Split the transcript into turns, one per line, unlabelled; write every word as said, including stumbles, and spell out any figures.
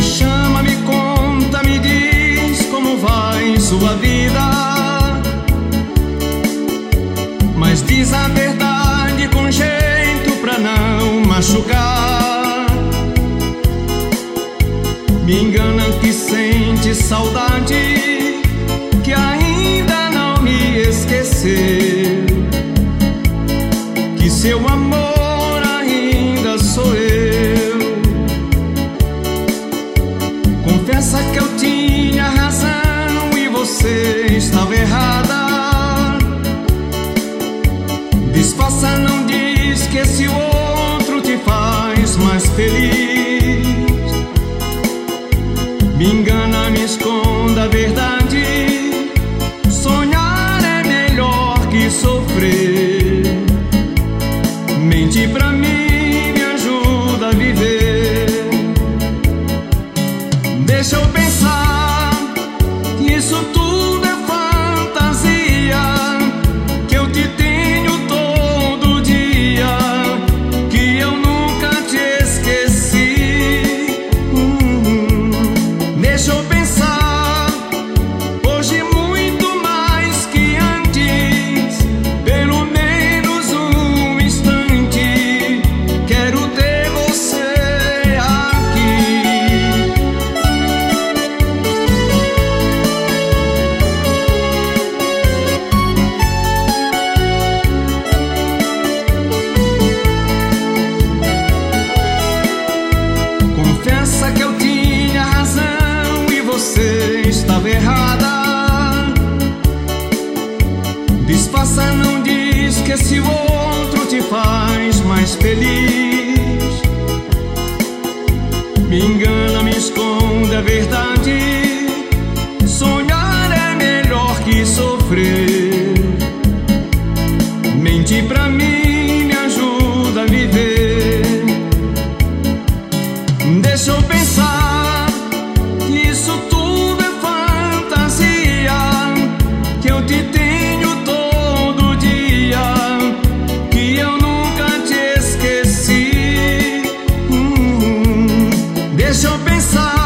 chama, me conta, me diz como vai sua vida. Mas diz a verdade com jeito pra não machucar. Me engana que sente saudade, que ainda não me esqueceu, que seu amor ainda sou eu. Confessa que eu tinha razão e você estava errada. Disfarça, não diz que esse outro te faz mais feliz. Me engana, me esconda a verdade. Sonhar é melhor que sofrer. Mente pra mim, me ajuda a viver. Deixa eu pensar que isso tudo é fantasia, que eu te tenho todo dia, que eu nunca te esqueci. Hum, deixa eu pensar, hoje muito mais que antes, pelo menos um instante, quero ter você aqui. Confessa que eu tinha razão e você estava errada. Disfarça, não diz que esse outro te faz mais feliz. Me engana, me esconde a verdade. Sonhar é melhor que sofrer. Mente pra mim, me ajuda a viver. Deixa eu pensar que isso tudo é fantasia, que eu te tenho todo dia, que eu nunca te esqueci. Hum, deixa eu pensar.